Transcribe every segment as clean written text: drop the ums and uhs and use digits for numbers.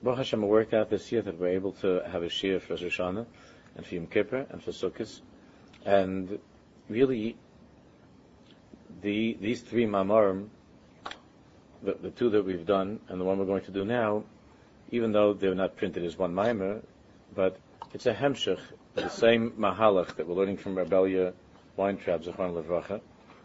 Baruch Hashem, it worked out this year that we're able to have a shiur for Rosh Hashanah, and for Yom Kippur, and for Sukkot. And really, these three mamarim, the two that we've done, and the one we're going to do now, even though they're not printed as one maimer, but it's a hemshech, the same mahalach that we're learning from Rebellia Weintraub, Zechron Levracha.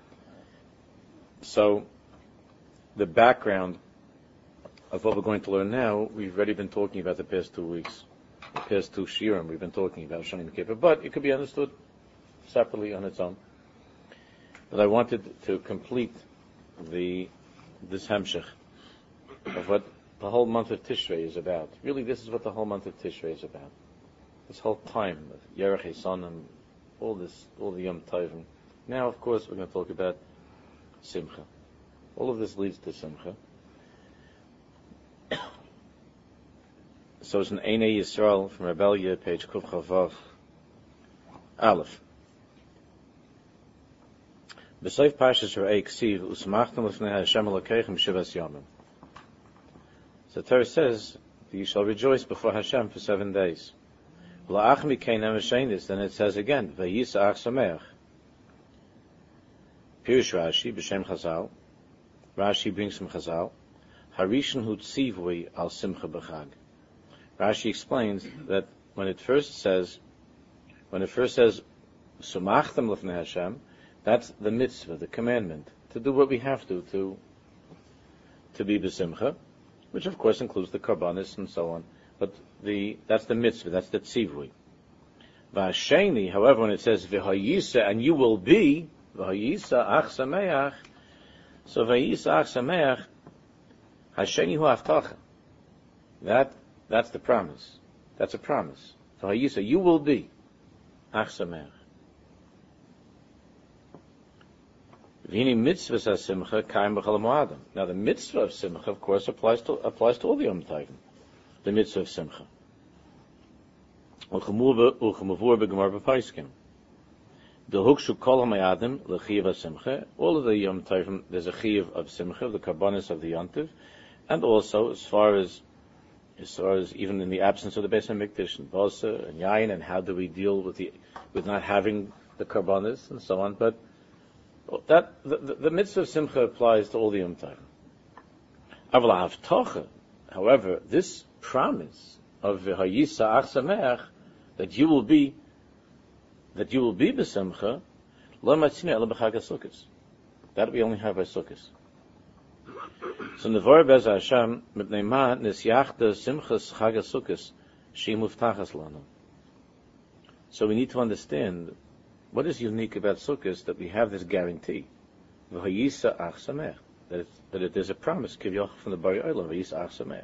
So, the background of what we're going to learn now, we've already been talking about the past 2 weeks. The past two shiurim we've been talking about Shani Yom Kippur, but it could be understood separately on its own. But I wanted to complete this hemshech of what the whole month of Tishrei is about. Really, this is what the whole month of Tishrei is about. This whole time of Yerech Esanim, all the Yom Tovim. Now, of course, we're going to talk about Simcha. All of this leads to Simcha. So it's an Einei Yisrael from Rebellia, page Kuf Chavav, Aleph. B'soif Parshas Re'ei Ksiv, Usmachtem L'fnei Hashem Elokeichem Shivas Yomim. So the Torah says that you shall rejoice before Hashem for 7 days. La'ach mikein emeshenis, then it says again, Vayisa'ach Sameach. Pirush Rashi, B'Shem Chazal. Rashi brings from Chazal. Harishon hu tzivui al simcha b'chag. Rashi explains that when it first says, Sumachtem L'fnei Hashem, that's the mitzvah, the commandment, to do what we have to be b'simcha, which of course includes the karbanis and so on. But that's the mitzvah, that's the tzivui. V'hasheni, however, when it says v'hayisa, and you will be, v'hayisa ach sameach, so v'hayisa ach sameach, hasheni hu haftacha. That's the promise. That's a promise. V'hayisa, you will be ach sameach. V'hini mitzvahs ha-simcha kaim b'chol ha'moadim. Now the mitzvah of simcha, of course, applies to all the Yom Tovim. The mitzvah of simcha. U'chemuvur b'gemar b'paiskim. D'hukshu kol ha'mayadim l'chiv ha-simcha. All of the Yom Tovim, there's a chiv of simcha, the karbanis of the yontiv, and also as far as even in the absence of the Beis HaMikdash and Bosa and Yain, and how do we deal with not having the karbanis and so on. But that the mitzvah of simcha applies to all the Yom Tovim. Aval ha'avtocha, however, this promise of v'hayisa ach sameach, that you will be b'simcha, lo matzina ela b'chag ha-Sukkos. That we only have by Sukkos. So nevar bez Hashem mipnei ma nisyachta simchas chag ha-Sukkos she muftachas lanu. So we need to understand what is unique about Sukkot, that we have this guarantee, v'hayisa ach sameach, that it is a promise, kivyoch from the Bari Olam, v'hayisa ach sameach.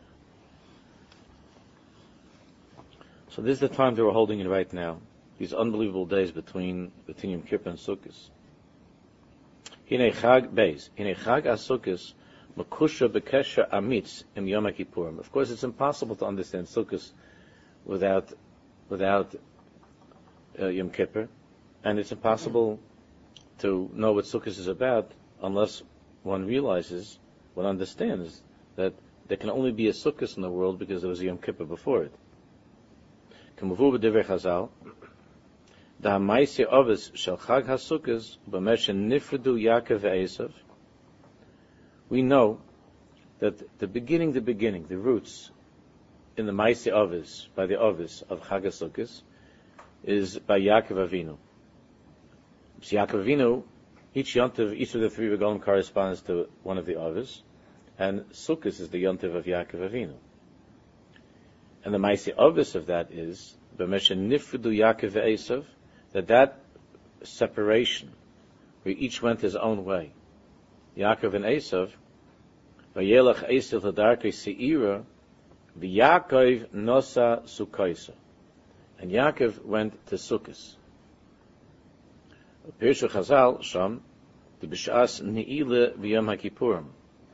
So this is the time that we're holding in right now, these unbelievable days between Yom Kippur and Sukkot. Hinei chag beis, hinei chag ha-Sukkos, makusha b'kesher amitz im Yom HaKippurim. Of course, it's impossible to understand Sukkot without Yom Kippur. And it's impossible to know what Sukkot is about unless one understands that there can only be a Sukkot in the world because there was a Yom Kippur before it. K'muvur b'divrei Chazal, da'ha'maisei avos shel Chag HaSukkos b'meh shenifredu Yaakov ve'Esav. We know that the beginning, the roots in the maisei avos, by the avos of Chag HaSukkos, is by Yaakov Avinu. So Yaakov Avinu, each of the three regalim corresponds to one of the avos, and Sukkot is the yontiv of Yaakov Avinu. And the maaseh avos of that is b'meshen nifredu Yaakov ve'Esav, that separation, where each went his own way. Yaakov and Esav, vayelach Esav l'darkei se'ira, v'Yaakov nosa Sukkosa, and Yaakov went to Sukkot. Pirush Chazal Sham, the b'shas ne'ila v'yom HaKippurim,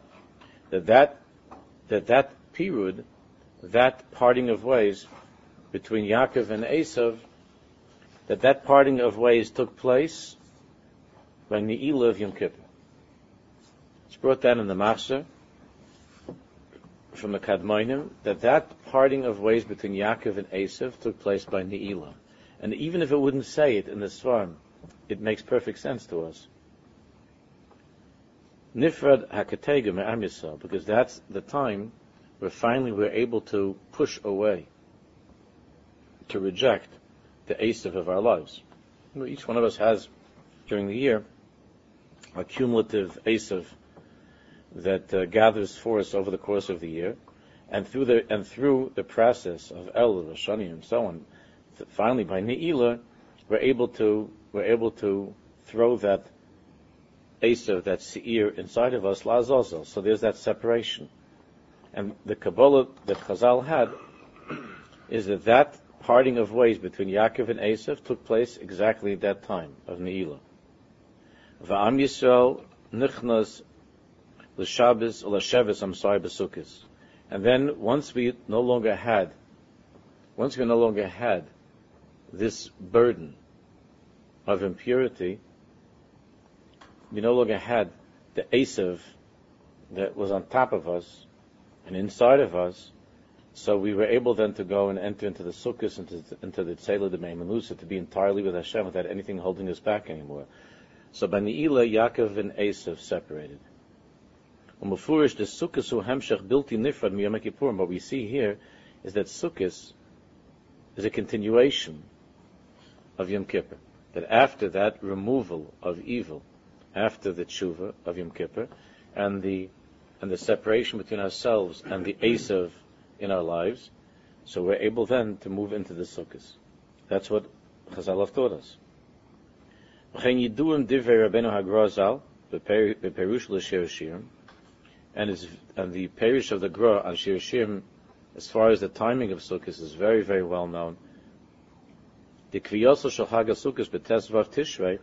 that period, that parting of ways between Yaakov and Esav, that parting of ways took place by ne'ila of Yom Kippur. It's brought down in the Machzor from the Kadmonim that parting of ways between Yaakov and Esav took place by Ne'ilah. And even if it wouldn't say it in the Svarim, it makes perfect sense to us. Nifrad HaKatega Me'am Yisrael, because that's the time where finally we're able to push away, to reject the Esav of our lives. Each one of us has, during the year, a cumulative Esav that gathers for us over the course of the year, and through the process of El, Shani, and so on, finally by Ne'ilah, we're able to throw that Esav, that Seir inside of us, La'azazel. So there's that separation. And the Kabbalah that Chazal had is that parting of ways between Yaakov and Esav took place exactly at that time of Ne'ilah. Va'am Yisrael nichnas l'Shabbos l'Sheves b'Sukkos. And then once we no longer had this burden of impurity, we no longer had the Esav that was on top of us and inside of us, so we were able then to go and enter into the Sukkos, into the Tzeilah de Meimanusa, to be entirely with Hashem without anything holding us back anymore. So by Ne'ilah, Yaakov and Esav separated. Umufurish the Sukkos hu hemshech bilti nifrad miyom Kippurim. What we see here is that Sukkos is a continuation of Yom Kippur. That after that removal of evil, after the tshuva of Yom Kippur, and the separation between ourselves and the Esav in our lives, so we're able then to move into the Sukkos. That's what Chazal have taught us. And the Perush of the Gra on Shir Shirim, as far as the timing of Sukkos, is very, very well known. The Kviyos shel Chag HaSukkos b'Tesvav Tishrei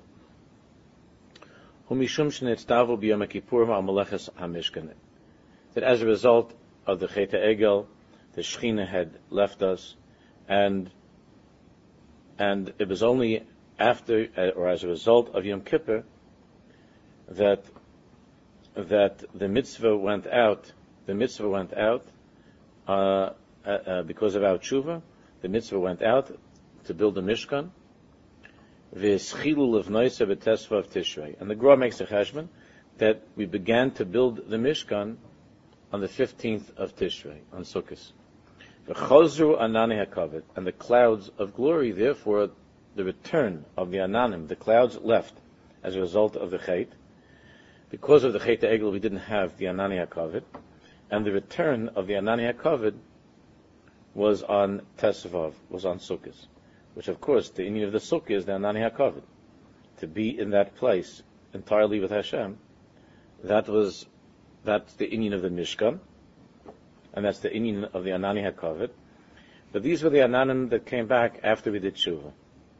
hu mishum shenitztavu b'Yom Kippurim al Meleches HaMishkan. That as a result of the Chet HaEgel, the Shechina had left us, and it was only after, or as a result of Yom Kippur, that the mitzvah went out. The mitzvah went out because of our tshuva. The mitzvah went out to build the Mishkan. V'eschilu levnoisa b'tesvav Tishrei. And the Gra makes a cheshbon that we began to build the Mishkan on the 15th of Tishrei, on Sukkot. V'chozru anani hakavod. And the clouds of glory, therefore, the return of the Ananim, the clouds left as a result of the Chet. Because of the Chet HaEgel, we didn't have the Anani HaKavod, and the return of the Anani HaKavod was on Tesvav, was on Sukkot, which of course the inyan of the Sukkah is the Anani HaKavod, to be in that place entirely with Hashem. That's the inyan of the Mishkan, and that's the inyan of the Anani HaKavod. But these were the Ananim that came back after we did Tshuva.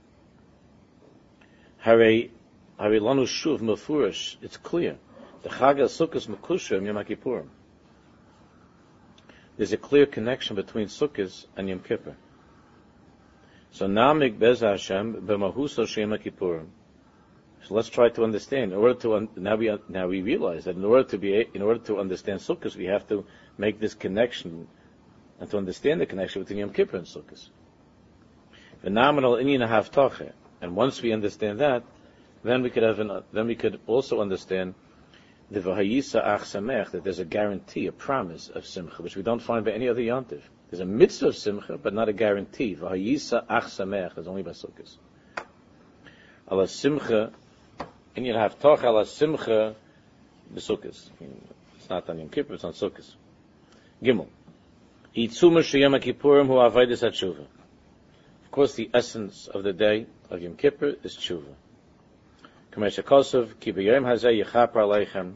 Harilanu Shuv Mefurish, it's clear. The Chag HaSukkos Mekushim Yom Kippurim. There's a clear connection between Sukkos and Yom Kippur. So Namik Bez Hashem B'Mahuso Shem Kippurim. So let's try to understand. Now we realize that in order to understand Sukkos, we have to make this connection, and to understand the connection between Yom Kippur and Sukkos. Phenomenal inyan haftacha. And once we understand that, then we could also understand the V'hayisa Ach Samech, that there's a guarantee, a promise of Simcha, which we don't find by any other Yontif. There's a mitzvah of Simcha, but not a guarantee. V'hayisa Ach Samech is only by Sukkos. Ala Simcha, and you'll have Toch ala Simcha b'Sukkos. It's not on Yom Kippur, it's on Sukkos. Gimel. Yitzuma Sheyom Kippurim hu Avodas HaTshuva. Of course, the essence of the day of Yom Kippur is Tshuva. Kamesh HaKosov, Ki b'yom hazeh yichapar aleichem,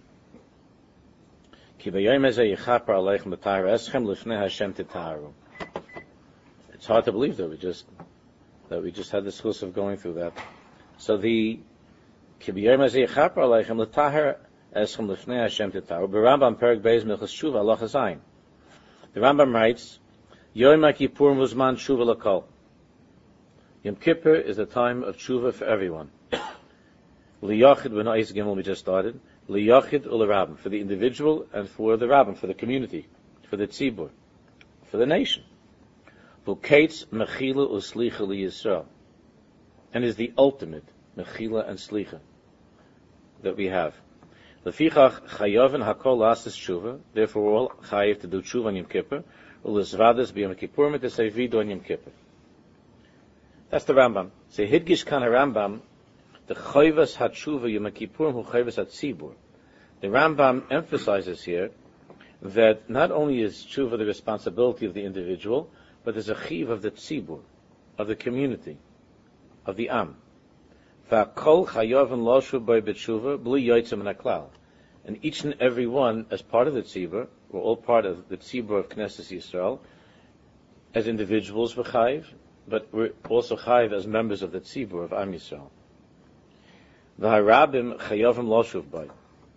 Ki b'yom hazeh yichapar aleichem l'tahar eschem l'fnei Hashem titaharu. It's hard to believe that we just had the schus of going through that. So the Ki b'yom hazeh yichapar aleichem l'tahar eschem l'fnei Hashem titaharu. B'Rambam Perek Beis Milchas Tshuva Halacha Zayin. The Rambam writes, Yom Kippurim uzman tshuva l'kol. Yom Kippur is a time of tshuva for everyone. Liyachid, when Ais Gimel we just started, Liyachid ul Rabbim, for the individual and for the Rabbim, for the community, for the tzibur, for the nation. V'kates mechila uslicha liyisrael, and is the ultimate mechila and slicha that we have. Lefichach chayaven hakol lasses tshuva. Therefore, we're all chayav to do tshuva on Yom Kippur. U'lezvadas b'Yom Kippur mitesayvidu on Yom Kippur. That's the Rambam. Say hidgish kan Rambam, the chayvas hatshuva Yom Kippur hu chayvas hatzibur. The Rambam emphasizes here that not only is tshuva the responsibility of the individual, but there's a chiv of the tzibur, of the community, of the am. V'akol chayaven loshu by b'tshuva b'li yotzim naklal. And each and every one, as part of the tzibur, we're all part of the tzibur of Knesset Yisrael, as individuals we're chayiv, but we're also chayiv as members of the tzibur of Am Yisrael. V'harabim chayavim loshuv by.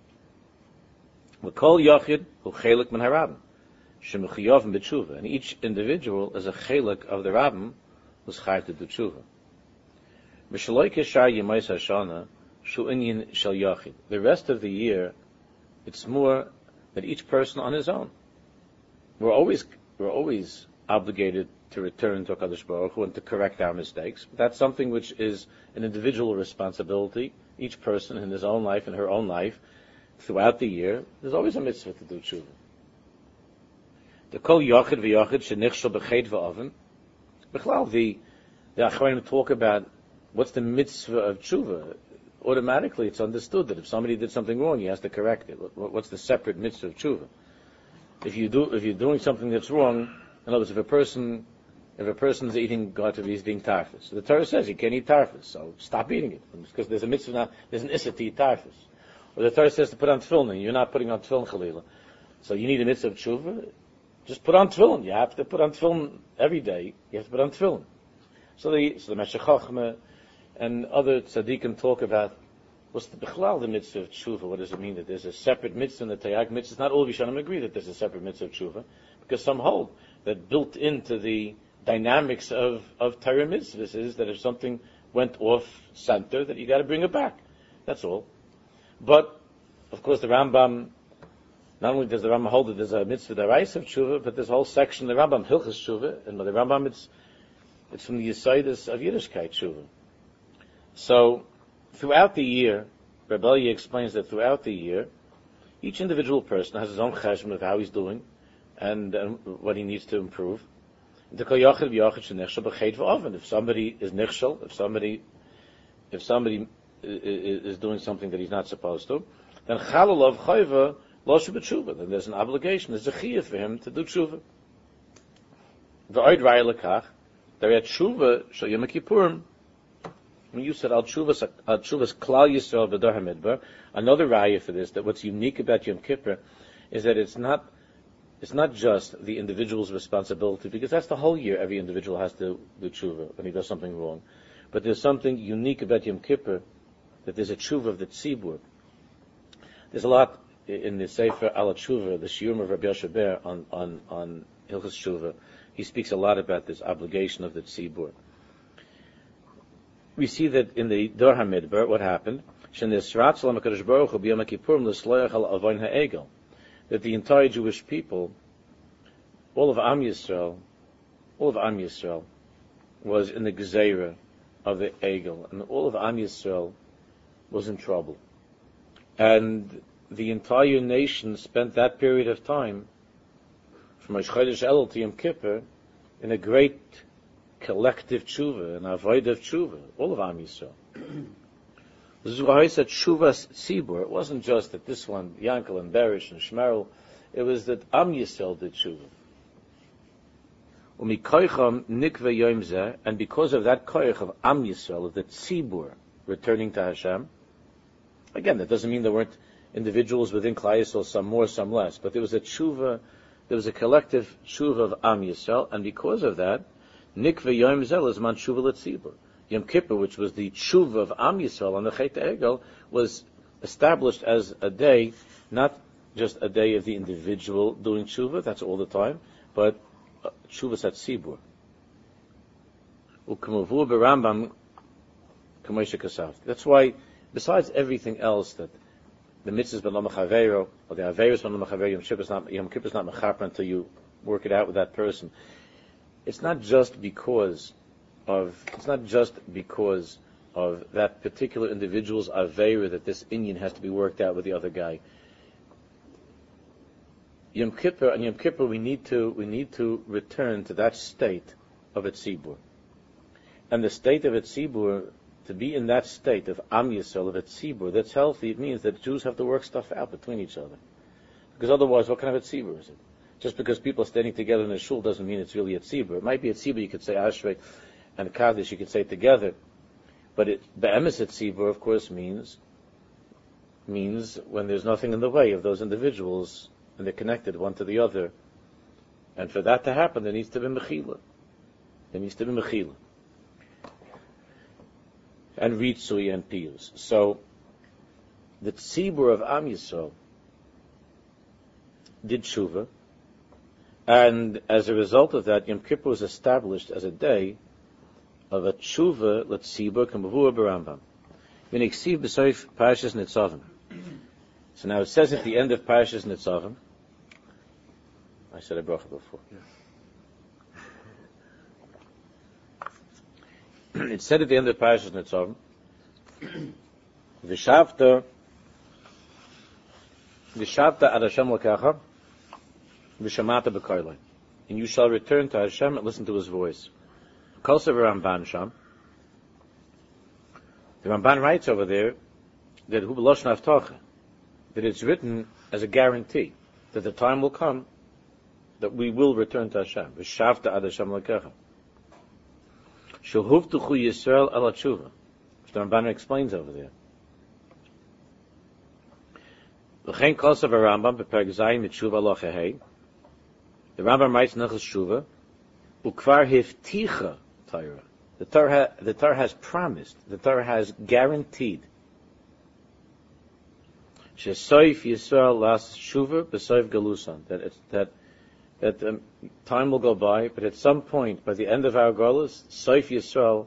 V'kol yachid hu chelik min harabim. Shemechiyavim b'tshuva. And each individual is a chelik of the rabbim who's chayiv to do tshuva. V'shaloi keshar yemais hashana shu inyan shel yachid. The rest of the year, it's more that each person on his own. We're always obligated to return to HaKadosh Baruch Hu and to correct our mistakes. That's something which is an individual responsibility. Each person in his own life, in her own life, throughout the year, there's always a mitzvah to do tshuva. The kol yachid v'yachid shenichshel b'chet v'oven. B'chlal, the Achronim talk about what's the mitzvah of tshuva. Automatically, it's understood that if somebody did something wrong, he has to correct it. What's the separate mitzvah of tshuva? If you're doing something that's wrong, in other words, if a person's eating, God forbid, he's eating tarfus. So the Torah says you can't eat tarfus, so stop eating it. Because there's a mitzvah now, there's an issa to eat tarfus. Or the Torah says to put on tefillin, you're not putting on tefillin chalila. So you need a mitzvah of tshuva, just put on tefillin. You have to put on tefillin every day, you have to put on tefillin. So the Meshech Chochmah and other tzaddikim talk about what's the bichlal, the mitzvah of tshuva. What does it mean that there's a separate mitzvah in the Taryag mitzvah? Not all Rishonim agree that there's a separate mitzvah of tshuva, because some hold that built into the dynamics of Torah mitzvahs is that if something went off center, that you got to bring it back. That's all. But of course, the Rambam, not only does the Rambam hold that there's a mitzvah deraisa of tshuva, but there's a whole section of the Rambam Hilchas tshuva, and by the Rambam it's from the Yesodus of Yiddishkeit tshuva. So, throughout the year, Rebbe Elya explains that throughout the year, each individual person has his own cheshbon of how he's doing and what he needs to improve. If somebody is nichshel, if somebody is doing something that he's not supposed to, then chalalav chayva loshu b'tshuva. Then there's an obligation, there's a chiyah for him to do tshuva. V'oid raya lekach, there at tshuva shel Yom Kippurim. When you said al tshuvas klal Yisrael v'dor hamidbar, another raya for this, that what's unique about Yom Kippur is that it's not just the individual's responsibility, because that's the whole year. Every individual has to do tshuva when he does something wrong. But there's something unique about Yom Kippur, that there's a tshuva of the tzibur. There's a lot in the Sefer Al Tshuva, the Shiurim of Rabbi Yoshe Ber on Hilchos Tshuva. He speaks a lot about this obligation of the tzibur. We see that in the Dor HaMidbar, what happened? That the entire Jewish people, all of Am Yisrael, was in the Gezeira of the Egel, and all of Am Yisrael was in trouble. And the entire nation spent that period of time, from Rosh Chodesh Elul to Yom Kippur, in a great collective tshuva, an avodah of tshuva, all of Am Yisrael. This is why I said Shuvas Tzibur. It wasn't just that this one, Yankel and Berish and Shmerel, it was that Am Yisrael did Shuvah. And because of that koich of Am Yisrael, of the Tzibur, returning to Hashem, again, that doesn't mean there weren't individuals within Klal Yisrael, some more, some less, but there was a tshuva, there was a collective tshuva of Am Yisrael, and because of that, Nikve Yom Zeh is man tshuva l'tzibur. Yom Kippur, which was the tshuva of Am Yisrael on the Chet Egel, was established as a day, not just a day of the individual doing tshuva, that's all the time, but tshuva sat tzibur. U'kamavu b'Rambam kamoisha kasav. That's why, besides everything else that the mitzvahs ben lo mechaveiro, or the averos ben lo mechaveiro, Yom Kippur is not mechaper until you work it out with that person. It's not just because of that particular individual's aveira that this inyan has to be worked out with the other guy. Yom Kippur, we need to return to that state of Etzibur. And the state of Etzibur, to be in that state of Am Yisrael, of Etzibur, that's healthy, it means that Jews have to work stuff out between each other. Because otherwise, what kind of Etzibur is it? Just because people are standing together in a shul doesn't mean it's really Etzibur. It might be Etzibur, you could say Ashrei and Kaddish, you could say together. But Be'emes Etzibur, of course, means when there's nothing in the way of those individuals, and they're connected one to the other. And for that to happen, there needs to be Mechila. And Ritzui and Piyus. So, the Tzibur of Am Yisrael did Tshuva, and as a result of that, Yom Kippur was established as a day of a Tshuva L'Tzibur K'mavua B'Rambam. V'niksiv b'soif Parashas Nitzavim. So now it says at the end of Parashas Nitzavim, I said a bracha before. It said at the end of Parashas Nitzavim, V'shavta ad Hashem l'kacha, v'shamata b'karlai. And you shall return to Hashem and listen to His voice. Kol sever Ramban Sham. The Ramban writes over there that hu b'loshen avtocha, that it's written as a guarantee that the time will come that we will return to Hashem. V'shavta ad Hashem l'kacha. Shehuvtuchu Yisrael ala tshuva. Which the Ramban explains over there. V'chein kol sever Rambam b'perek zayin mitzhuva locha hei. The Rambam writes Nechas Tshuva, ukvar hifticha Torah. The Torah has promised, the Torah has guaranteed. Shesoif Yisrael las Tshuva b'soif galusan. That time will go by, but at some point, by the end of our galus, Soif Yisrael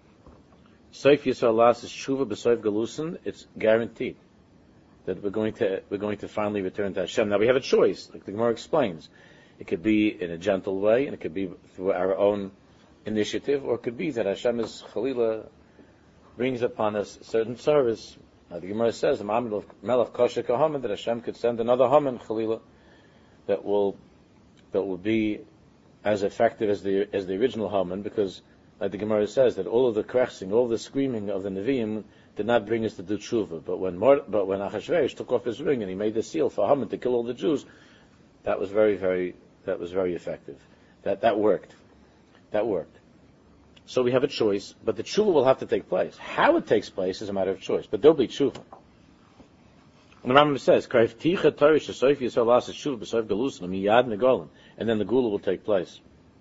las Tshuva b'soif galusan. It's guaranteed that we're going to finally return to Hashem. Now we have a choice, like the Gemara explains. It could be in a gentle way, and it could be through our own initiative, or it could be that Hashem is Chalila brings upon us certain service. Now the Gemara says, Melech Kosher Kahaman, that Hashem could send another Haman Chalila that will be as effective as the original Haman, because like the Gemara says that all of the krechsing, all the screaming of the Nevi'im did not bring us to do tshuva. But when Achashverosh took off his ring and he made the seal for Haman to kill all the Jews, that was very effective. That worked. So we have a choice, but the tshuva will have to take place. How it takes place is a matter of choice, but there'll be tshuva. And the Rambam says, and then the gula will take place.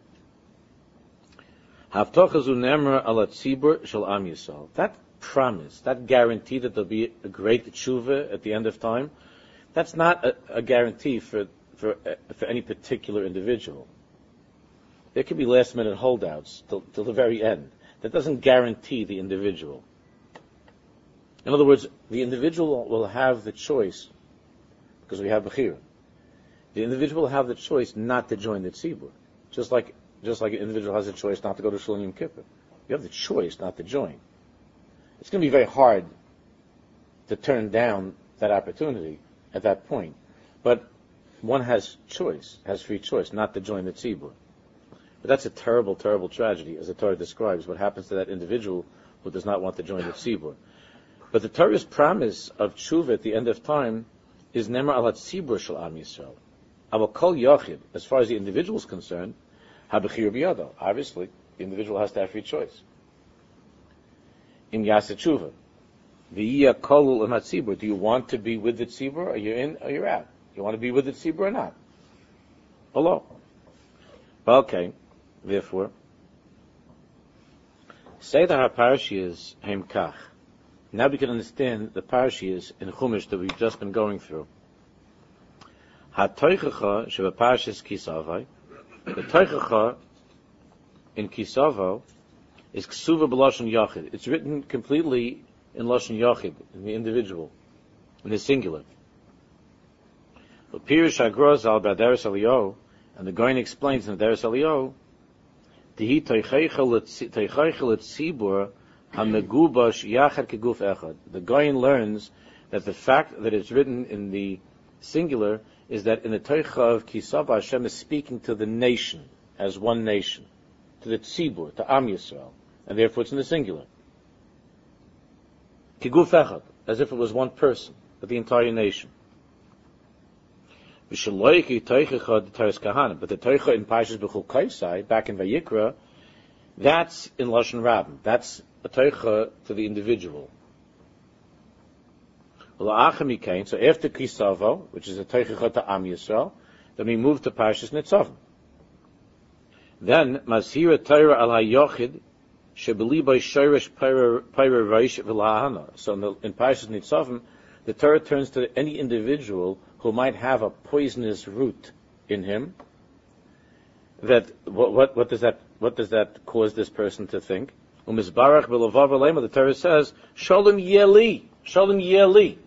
That promise, that guarantee that there'll be a great tshuva at the end of time, that's not a guarantee for any particular individual. There could be last-minute holdouts till the very end. That doesn't guarantee the individual. In other words, the individual will have the choice, because we have Bechira. The individual will have the choice not to join the tzibur. Just like an individual has a choice not to go to Shul Yom Kippur. You have the choice not to join. It's going to be very hard to turn down that opportunity at that point. But one has free choice, not to join the tzibur. But that's a terrible, terrible tragedy, as the Torah describes, what happens to that individual who does not want to join the tzibur. But the Torah's promise of tshuva at the end of time is Nemar al tzibur shel Am Yisrael. Aval kol yachid, as far as the individual is concerned, habechir biyado. Obviously, the individual has to have free choice. Im yaseh tshuva. V'yiyah kolul im hatzibur. Do you want to be with the tzibur? Are you in or you're out? You want to be with the tzibur or not? Hello. Okay. Therefore, say that our parashi is Heimkach. Now we can understand the parashiyas in Chumash that we've just been going through. Ha-toichacha sheba parashas Kisavai. The toichacha in Kisavo is ksuva b'lashon yachid. It's written completely in lashon yachid, in the individual, in the singular. Pirish Agros al Badaris Elio, and the Goin explains in the Daris Elio, Dihi Teicheichel Tzibur HaMegubash Yachad Keguf Echad. The Goin learns that the fact that it's written in the singular is that in the Teicha of Kisava, Hashem is speaking to the nation as one nation, to the Tzibur, to Am Yisrael, and therefore it's in the singular. Keguf Echad, as if it was one person, but the entire nation. But the Teicha in Parshas B'chul Kaisai, back in Vayikra, that's in Lashon Rabbim. That's a Teicha to the individual. So after Kisavo, which is a Teicha to Am Yisrael, then we move to Parshas Nitzavim. Then Mazhira Torah al HaYochid Shebeli by Shirish Pyra Reish V'Lahana. So in Parshas Nitzavim, the Torah turns to any individual who might have a poisonous root in him. That what does that cause this person to think? Umizbarach B'Lavav Alema, the Torah says, Shalom Yeli.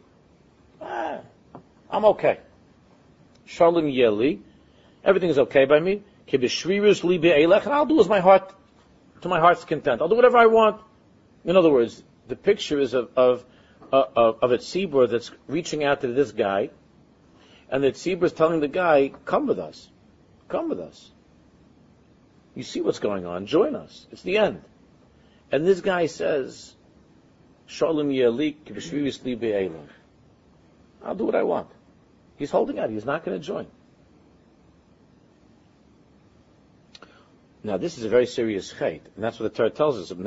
I'm okay. Shalom Yeli. Everything is okay by me. Kibishvirus Li Be'elech, and I'll do as my heart's content. I'll do whatever I want. In other words, the picture is of a tzibur that's reaching out to this guy, and the tzibur is telling the guy, come with us. You see what's going on, join us. It's the end. And this guy says, Shalom Yeli Kibishvirus Li Be'elech. I'll do what I want. He's holding out. He's not going to join. Now, this is a very serious chait, and that's what the Torah tells us.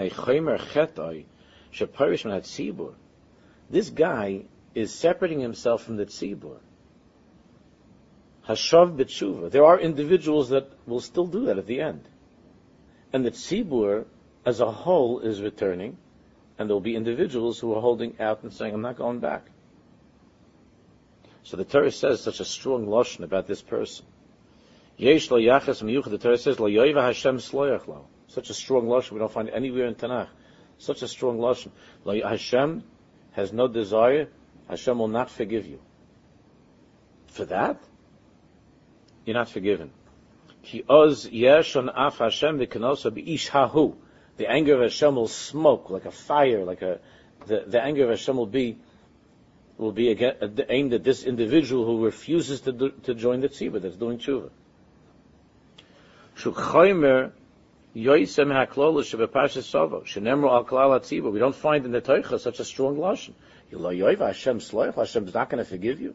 This guy is separating himself from the tzibur. Hashav b'tshuva. There are individuals that will still do that at the end. And the tzibur, as a whole, is returning, and there will be individuals who are holding out and saying, I'm not going back. So the Torah says such a strong lashon about this person. Yesh lo yachas miyuchad. The Torah says lo yoiva Hashem sloyach lo. Such a strong lashon we don't find anywhere in Tanakh. Such a strong lashon. Hashem has no desire. Hashem will not forgive you. For that, you're not forgiven. Ki oz yesh on af Hashem v'kenosa b'ish hahu. The anger of Hashem will smoke like a fire, the anger of Hashem will be aimed at this individual who refuses to join the tzibur that's doing tshuva. We don't find in the Teicha such a strong lashon. Hashem is not going to forgive you.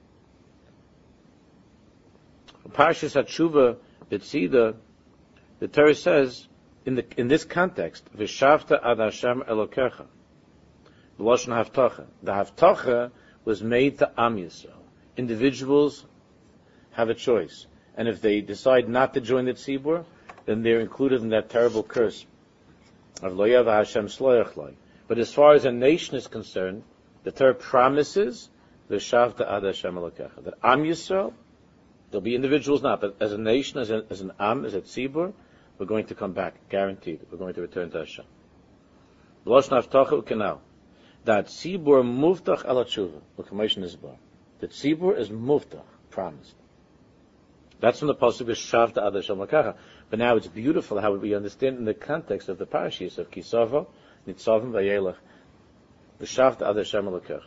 Parshas HaTshuva B'tzida, the Torah says in this context, V'shavta ad Hashem Elokecha, the lashon haftacha. The haftacha was made to Am Yisrael. Individuals have a choice. And if they decide not to join the tzibur, then they're included in that terrible curse of Lo Yava Hashem Shloach Lo. But as far as a nation is concerned, the Torah promises V'shavta ad Hashem Elokecha, that Am Yisrael, there'll be individuals not, but as a nation, as an Am, as a tzibur, we're going to come back, guaranteed. We're going to return to Hashem. L'oshn haftacha u'kenal. That tzibur muftach ala tshuva. The tzibur is muftach, promised. That's from the pasuk V'shavta ad Hashem Elokecha. But now it's beautiful how we understand in the context of the parashas of Kisava, Nitzavim, Vayelech. V'shavta ad Hashem Elokecha.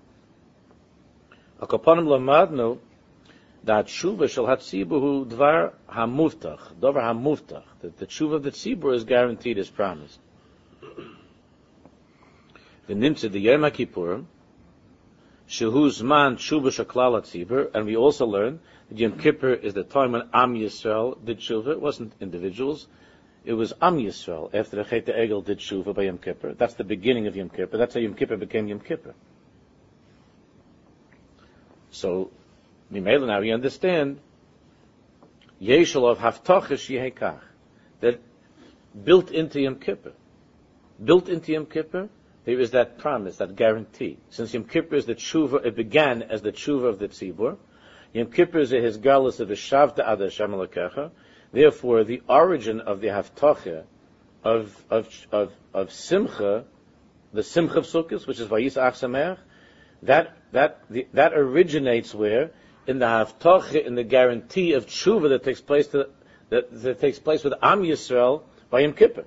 Akoponim lamadnu that tshuva shel hatzibuhu dvar hamuftach, davar hamuftach. That the tshuva of the tzibur is guaranteed, is promised. The nimtzah the Yom HaKippurim, shehu zman tshuva sheklal hatzibur, and we also learn that Yom Kippur is the time when Am Yisrael did tshuva. It wasn't individuals; it was Am Yisrael after the Chet Egel did tshuva by Yom Kippur. That's the beginning of Yom Kippur. That's how Yom Kippur became Yom Kippur. So, Mimela, now we understand Yeshel of Haftachish Yehekach, that built into Yom Kippur, there is that promise, that guarantee. Since Yom Kippur is the tshuva, it began as the tshuva of the tzibur. Yom Kippur is his galus of the Shavta ad Hashem Elokecha. Therefore, the origin of the Haftacha of Simcha, the Simcha of Sukkot, which is Vayisach Sameach, that originates where? in the haftocha, in the guarantee of tshuva that takes place that takes place with Am Yisrael by Yom Kippur.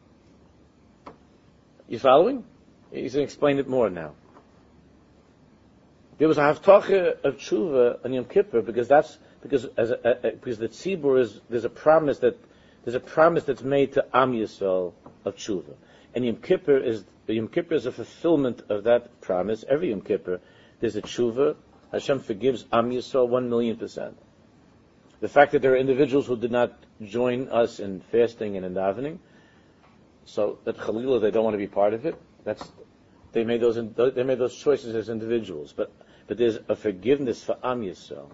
You following? He's going to explain it more now. There was a haftocha of tshuva on Yom Kippur because the tzibur there's a promise that's made to Am Yisrael of tshuva, and Yom Kippur is a fulfillment of that promise. Every Yom Kippur there's a tshuva. Hashem forgives Am Yisrael 1,000,000%. The fact that there are individuals who did not join us in fasting and in davening, so that Chalila they don't want to be part of it. They made those choices as individuals, but there's a forgiveness for Am Yisrael.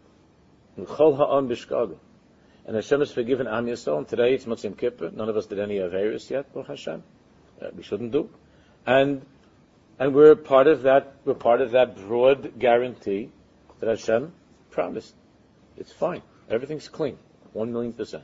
And Hashem has forgiven Am Yisrael. And today it's Motzei Kippur. None of us did any Averis yet, Baruch Hashem. We shouldn't do. And we're part of that. We're part of that broad guarantee that Hashem promised. It's fine. Everything's clean. 1,000,000%.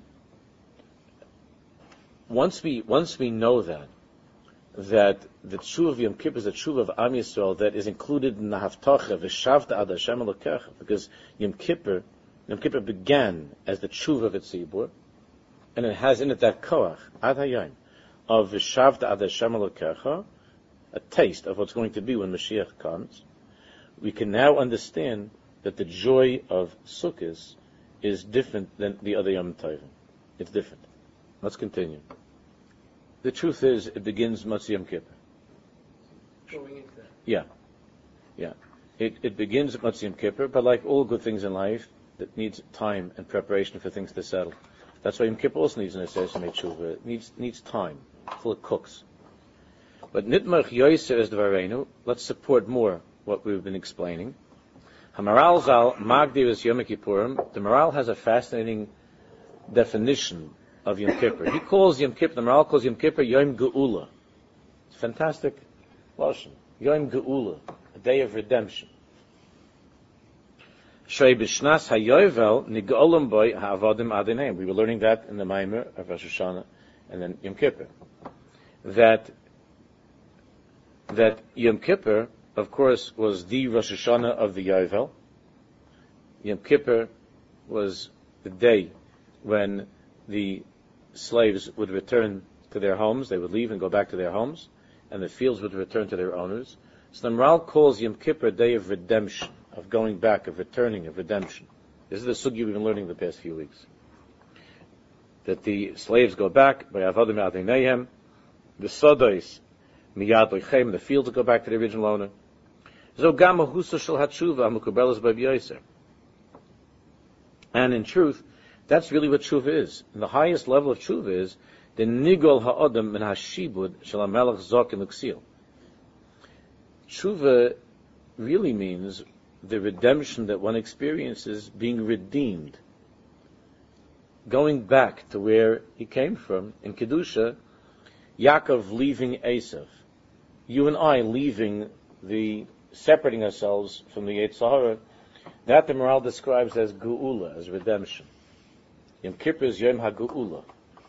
Once we know that the tshuva of Yom Kippur is the tshuva of Am Yisrael that is included in the haftacha v'shavta ad Hashem Elokecha, because Yom Kippur began as the tshuva of its tzibur, and it has in it that koach ad hayom of v'shavta ad Hashem Elokecha, a taste of what's going to be when Mashiach comes. We can now understand that the joy of Sukkot is different than the other Yom Tovim. It's different. Let's continue. The truth is, it begins Motzei Yom Kippur. Going into that. Yeah. It begins at Motzei Yom Kippur, but like all good things in life, that needs time and preparation for things to settle. That's why Yom Kippur also needs an assessment tshuva. It needs time, full of cooks. But Nitmach Yoiser is Dvarenu. Let's support more what we've been explaining. Hamaral Zal Magdir is Yom Kippurim. The Maral has a fascinating definition of Yom Kippur. He calls Yom Kippur, the Maral calls Yom Kippur Yom Geula. It's fantastic lashon. Yom Geula, a day of redemption. Shrei b'shnas hayovel nigolam boy ha'avadim adeneim. We were learning that in the Maimer of Rosh Hashanah and then Yom Kippur. That Yom Kippur, of course, was the Rosh Hashanah of the Yovel. Yom Kippur was the day when the slaves would return to their homes. They would leave and go back to their homes, and the fields would return to their owners. So the Maral calls Yom Kippur a day of redemption, of going back, of returning, of redemption. This is the sugya we've been learning the past few weeks. That the slaves go back, by Avadim Adonaihem, the Sodois, Miyad Loichem, the fields will go back to the original owner. Zogama Husa Shel HaTshuva Amukubelas Bab Yoser. And in truth, that's really what tshuva is. And the highest level of tshuva is the nigol ha'odam min hashibud shel hamelech zok and uksil. Tshuva really means the redemption that one experiences, being redeemed, going back to where he came from. In Kedusha, Yaakov leaving Esav, you and I leaving separating ourselves from the Yetzer Hara. That the Maral describes as geula, as redemption. Yom Kippur is Yom HaGeula.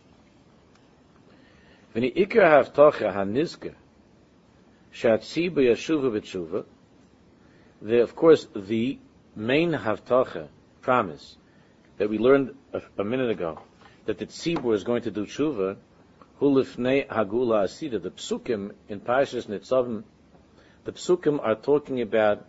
V'ni ikar haftacha hanizker shatzi b'yashuva b'tshuva. Of course, the main haftacha promise that we learned a minute ago, that the tzibur is going to do tshuva, hu lifnei hagula asida. The psukim in Parashas Nitzavim, the psukim are talking about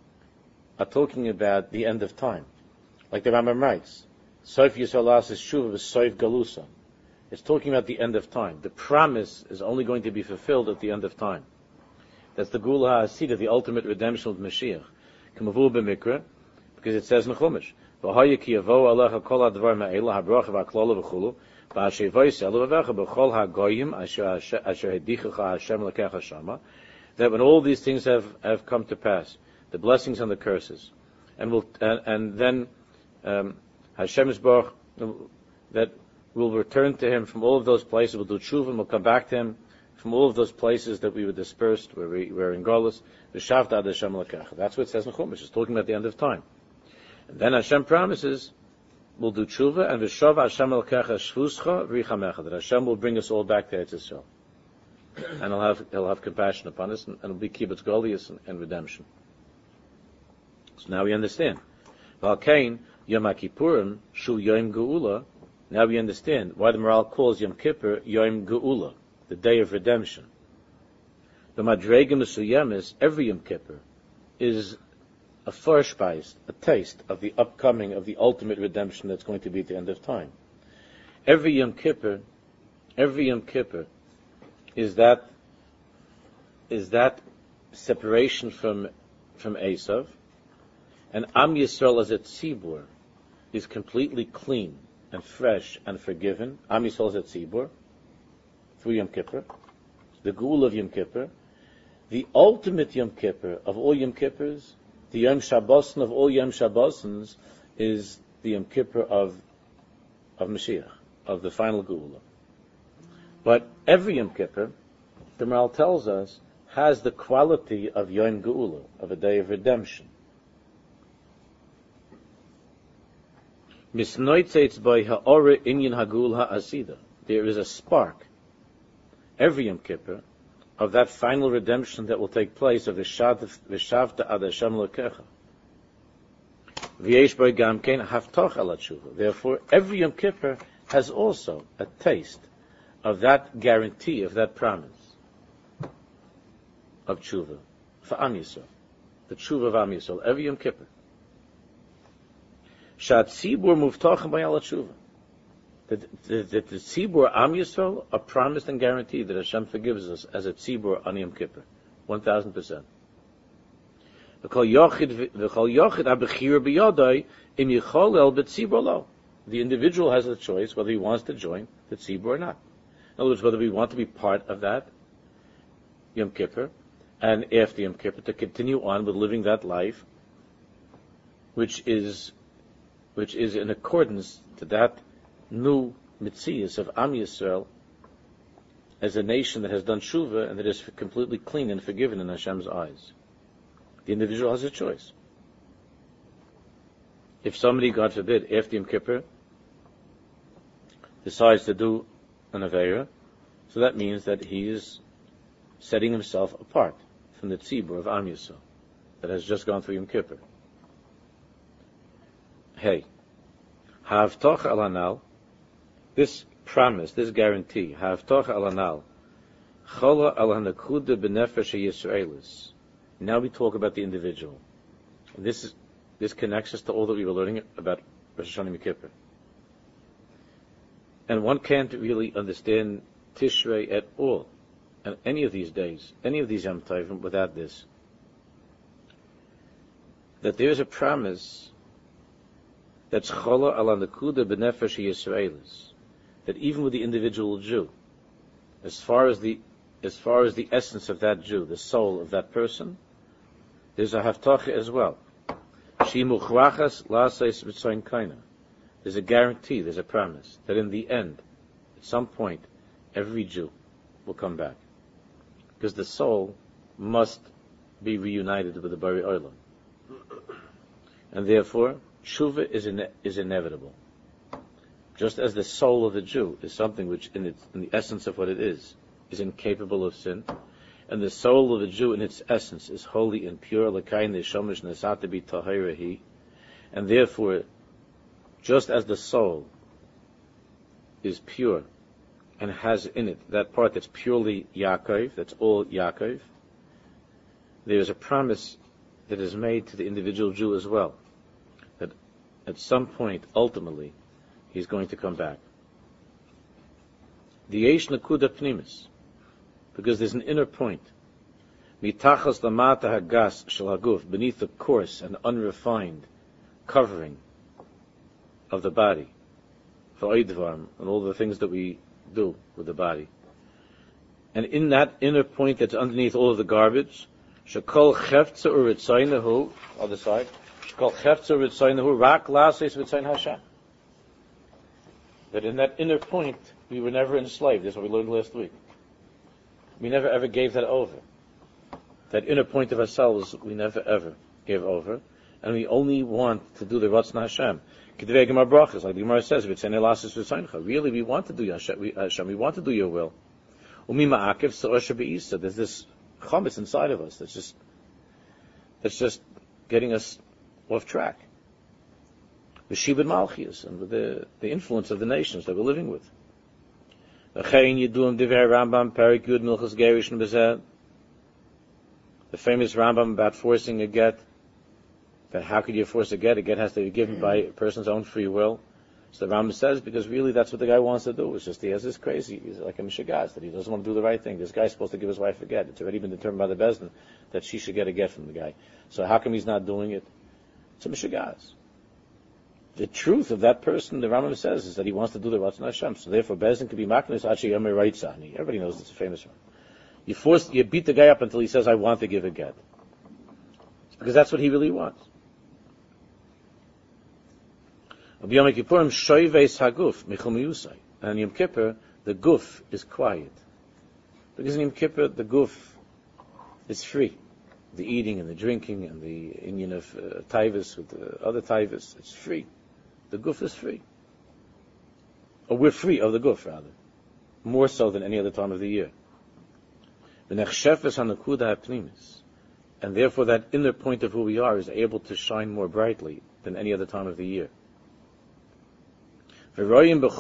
the end of time, like the Rambam writes. Soif Yisrael is Shuva v'Soif Galusa. It's talking about the end of time. The promise is only going to be fulfilled at the end of time. That's the Gula HaSida, the ultimate redemption of Mashiach. K'mavur b'mikra, because it says in Chumash, V'hoye ki yavo alecha kol ha'dvar ma'ela ha'bracha v'aklola v'chulu v'asher v'yiselu v'vecha b'chol ha'goyim asher hedichacha Hashem l'kecha shama. That when all these things have come to pass, the blessings and the curses, and then Hashem's Baruch, that will return to him from all of those places, we'll do tshuva, and we'll come back to him from all of those places that we were dispersed, where we were in Golus, v'shavta ad Hashem l'kecha. That's what it says in Chumash. It's talking about the end of time. And then Hashem promises, we'll do tshuva, and v'shav Hashem l'kecha shvuscha v'richamecha, that Hashem will bring us all back to Eretz Yisrael. And he'll have compassion upon us, and it'll be kibbutz golius and redemption. So now we understand. Valkain Yom HaKippurim Shu Yom Geula. Now we understand why the Maral calls Yom Kippur Yom Geula, the day of redemption. The Madrega Mesuyemis, every Yom Kippur, is a Vorschweis, a taste of the upcoming, of the ultimate redemption that's going to be at the end of time. Every Yom Kippur is that separation from Esav, and Am Yisrael as a tzibur is completely clean and fresh and forgiven. Am Yisrael as a tzibur through Yom Kippur, the Geula of Yom Kippur, the ultimate Yom Kippur of all Yom Kippurs, the Yom Shabbosin of all Yom Shabbosins, is the Yom Kippur of Mashiach, of the final Geula. But every Yom Kippur, the Maral tells us, has the quality of Yom Geula, of a day of redemption. Misnoitzeitz by ha'ore inyan hagul ha'asida. There is a spark, every Yom Kippur, of that final redemption that will take place of V'shavta ad Hashem Elokecha. V'yesh by gamkein haftoch ala tshuva. Therefore, every Yom Kippur has also a taste of that guarantee, of that promise of tshuva for Am Yisrael, the tshuva of Am Yisrael, every Yom Kippur. Shat tzibur muftachem by ala tshuva. That the tzibur Am Yisrael are promised and guaranteed that Hashem forgives us as a tzibur on Yom Kippur, 1,000%. The individual has a choice whether he wants to join the tzibur or not. In other words, whether we want to be part of that Yom Kippur, and after Yom Kippur to continue on with living that life, which is in accordance to that new mitzias of Am Yisrael as a nation that has done tshuva and that is completely clean and forgiven in Hashem's eyes. The individual has a choice. If somebody, God forbid, after Yom Kippur decides to do an Aveira, so that means that he is setting himself apart from the tzibur of Am Yisrael that has just gone through Yom Kippur. Hey, Havtoch alanal, this promise, this guarantee, Havtoch alanal, Chola al hanakuda b'nefesh Yisraelis. Now we talk about the individual. And this connects us to all that we were learning about Rosh Hashanah Yom Kippur. And one can't really understand Tishrei at all, and any of these days, any of these Yom Tovim, without this. That there is a promise that's Chola ala Nakuda b'nefesh Yisraelis, that even with the individual Jew, as far as the essence of that Jew, the soul of that person, there's a Havtocha as well. Shimuchrachas la'asais b'tzayin kaina. There's a guarantee, there's a promise, that in the end, at some point, every Jew will come back. Because the soul must be reunited with the Bari Olam. And therefore, tshuva is inevitable. Just as the soul of the Jew is something which, in the essence of what it is incapable of sin, and the soul of the Jew in its essence is holy and pure, l'kain neshomish nesata bi tahirahi, and therefore, just as the soul is pure and has in it that part that's purely Yaakov, that's all Yaakov, there is a promise that is made to the individual Jew as well, that at some point, ultimately, he's going to come back. The Yesh Nakuda Pnimis, because there's an inner point, mitachas lamata hagas shel haguf, beneath the coarse and unrefined covering of the body, for Eidvarm, and all the things that we do with the body. And in that inner point that's underneath all of the garbage, shekol cheftza uritzainahu, other side, shekol cheftza uritzainahu, rak lases v'tzain Hashem. That in that inner point, we were never enslaved. That's what we learned last week. We never ever gave that over. That inner point of ourselves, we never ever gave over. And we only want to do the Ratzon Hashem. Kedvei Gemara Brachos, like the Gemara says, really, we want to do Hashem, we want to do your will. There's this chametz inside of us that's just getting us off track. with Shibud Malchus and with the influence of the nations that we're living with. The famous Rambam about forcing a get, that how could you force a get? A get has to be given by a person's own free will. So the Rambam says, because really that's what the guy wants to do. It's just he has this crazy, he's like a mishagas, that he doesn't want to do the right thing. This guy's supposed to give his wife a get. It's already been determined by the Bezdin that she should get a get from the guy. So how come he's not doing it? It's a mishagas. The truth of that person, the Rambam says, is that he wants to do the Ratzon Hashem. So therefore, Bezdin could be maknis achi yamei reitzani. Everybody knows it's a famous one. You beat the guy up until he says, I want to give a get. It's because that's what he really wants. And Yom Kippur, the guf is quiet. Because in Yom Kippur, the guf is free. The eating and the drinking and the union of taivas with the other taivas, it's free. The guf is free. Or we're free of the guf, rather. More so than any other time of the year. And therefore that inner point of who we are is able to shine more brightly than any other time of the year. And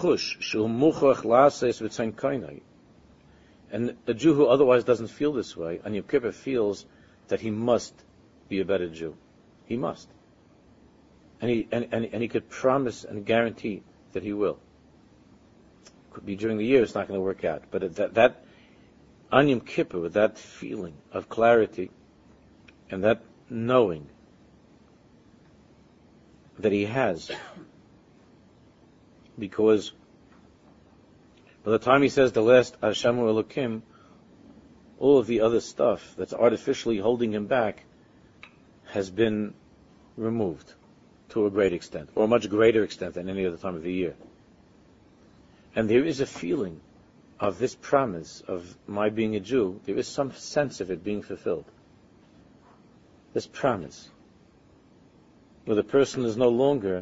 a Jew who otherwise doesn't feel this way, on Yom Kippur feels that he must be a better Jew. He must. And he could promise and guarantee that he will. Could be during the year, it's not going to work out. But that on Yom Kippur, with that feeling of clarity and that knowing that he has, because by the time he says the last Hashem Elokim, all of the other stuff that's artificially holding him back has been removed to a great extent, or a much greater extent than any other time of the year. And there is a feeling of this promise of my being a Jew, there is some sense of it being fulfilled. This promise, where the person is no longer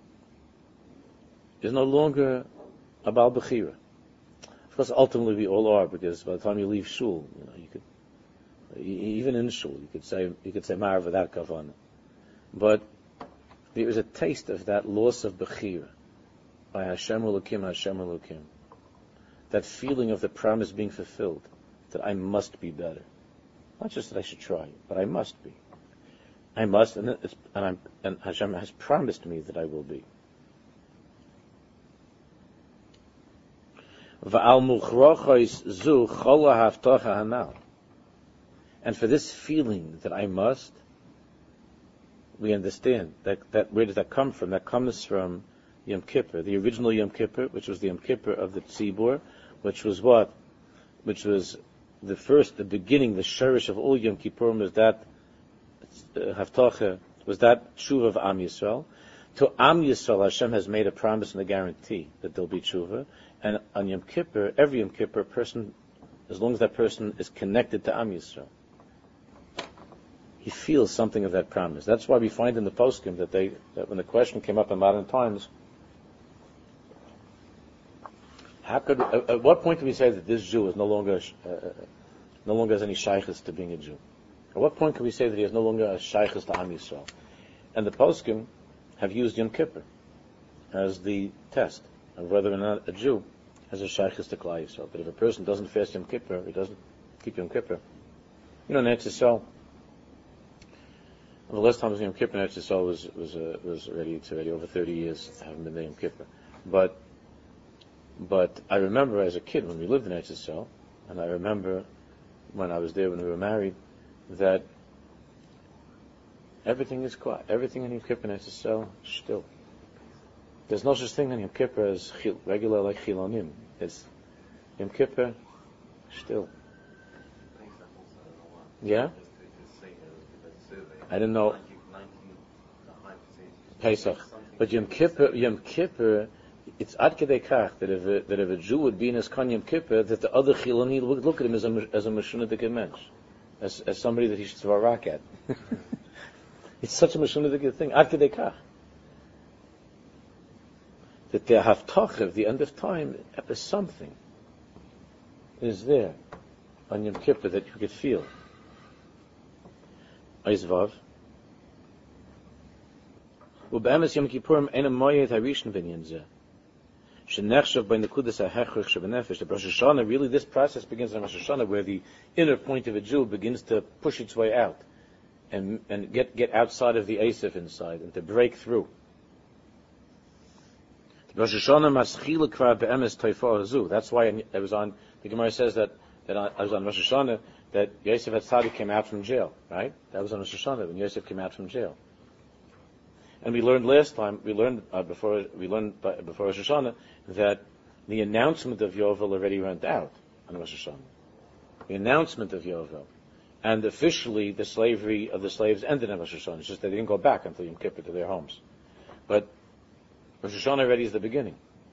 a Baal Bechira. Of course, ultimately we all are, because by the time you leave shul, you could, even in shul, you could say Ma'ariv without kavanah. But there is a taste of that loss of Bechira by Hashem Elokim, Hashem Elokim. That feeling of the promise being fulfilled, that I must be better. Not just that I should try, but I must be. I must, and Hashem has promised me that I will be. And for this feeling that I must, we understand that where does that come from? That comes from Yom Kippur, the original Yom Kippur, which was the Yom Kippur of the Tzibur, which was what? Which was the beginning, the sherish of all Yom Kippurim, was that Haftacha, was that tshuva of Am Yisrael. To Am Yisrael, Hashem has made a promise and a guarantee that there'll be tshuva. And on Yom Kippur, every Yom Kippur, person, as long as that person is connected to Am Yisrael, he feels something of that promise. That's why we find in the poskim that when the question came up in modern times, at what point do we say that this Jew is no longer has any shaykhs to being a Jew? At what point can we say that he is no longer a shaykhs to Am Yisrael? And the poskim have used Yom Kippur as the test of whether or not a Jew has a shaykhs to Klal Yisrael. But if a person doesn't fast Yom Kippur, he doesn't keep Yom Kippur. In Eretz Yisrael, the last time I was in Yom Kippur in Eretz Yisrael was already over 30 years. I haven't been there Yom Kippur. But I remember as a kid when we lived in Eretz Yisrael, and I remember when I was there when we were married, that everything is quiet. Everything in Yom Kippur in Eretz Yisrael is still. There's no such thing in Yom Kippur as regular like Chilonim. It's Yom Kippur still. Yeah? I didn't know. Pesach. But Yom Kippur, it's ad kedei kach that if a Jew would be in his Kan Yom Kippur, that the other Chiloni would look at him as a Meshunadik mensch, as somebody that he should throw a rock at. It's such a Meshunadik thing, ad kedei kach. That the Haftacha, the end of time, is something is there on Yom Kippur that you could feel. Eisvav. ובאמס יום כיפורים אין המועד הראשון בעניין זה. שנחשב by נקודת ההכרח שבנפש. The Rosh Hashanah, really this process begins in Rosh Hashanah where the inner point of a Jew begins to push its way out and get outside of the Asif inside and to break through. Rosh Hashanah maschila kvar be'emes toifa hazu. That's why I was on, the Gemara says that I was on Rosh Hashanah that Yosef HaTzadik came out from jail, right? That was on Rosh Hashanah when Yosef came out from jail. And we learned last time, before Rosh Hashanah, that the announcement of Yovel already went out on Rosh Hashanah. The announcement of Yovel. And officially, the slavery of the slaves ended on Rosh Hashanah. It's just that they didn't go back until Yom Kippur to their homes. But Rosh Hashanah already is the beginning.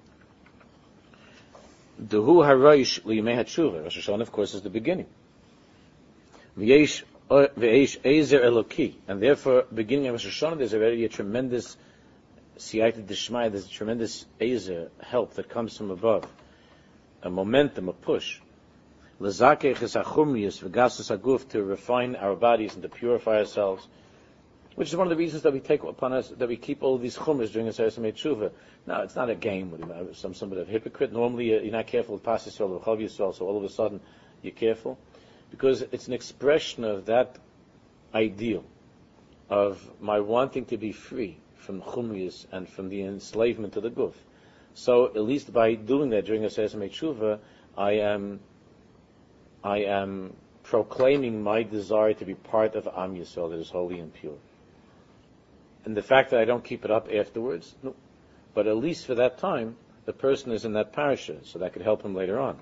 Dehu haroish liyimei hatshuva. Rosh Hashanah, of course, is the beginning. V'yesh ezer eloki, and therefore, beginning of Rosh Hashanah, there's already a tremendous siyata d'shmaya. There's a tremendous ezer help that comes from above, a momentum, a push. L'zakech es hachumrius v'gasus haguf, to refine our bodies and to purify ourselves, which is one of the reasons that we take upon us that we keep all these chumras during the Seres Tshuva. Now, it's not a game with some sort of hypocrite. Normally, you're not careful with Pas Yisrael or Chav Yisrael, so all of a sudden you're careful. Because it's an expression of that ideal of my wanting to be free from chumrius and from the enslavement of the guf. So at least by doing that during a Seres Tshuva, I am proclaiming my desire to be part of Am Yisrael that is holy and pure. And the fact that I don't keep it up afterwards, no. But at least for that time, the person is in that parasha, so that could help him later on.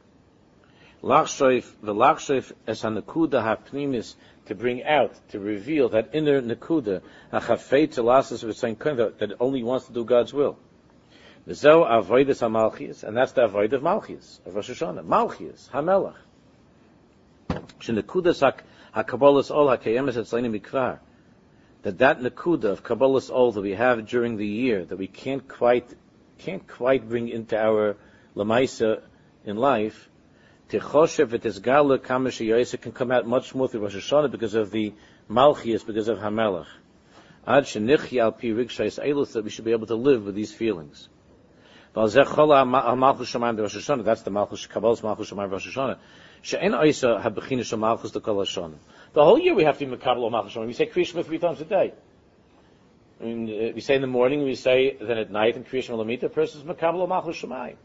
L'lachshoif es hanakuda hapnimis, to bring out, to reveal that inner nakuda, hachafeit zelasas v'tzayin, that only wants to do God's will. V'zeu avodas hamalchias, and that's the avoid of Malchias, of Rosh Hashanah. Malchias, hamelach. Shenakudas hakabolas ol hakeyemes etzleinu mikvar. That nakuda of Kabbalah's ol that we have during the year, that we can't quite bring into our lamaisa in life, Techoshev v'tizgala kamash Yosef can come out much more through Rosh Hashanah because of the Malchias, because of Hamelach. Ad shenichya al pi rigshayis eilus, that we should be able to live with these feelings. That's the Malchus Kabbalah's Malchus Shemayim Rosh Hashanah. She'en oisa habechina shel Malchus l'kol Hashanah. The whole year we have to be Mekabel Malchus Shemayim. We say Kriya Shema 3 times a day. I mean, we say in the morning, we say then at night in Kriya Shema Lamita, a person is Mekabel Malchus Shemayim.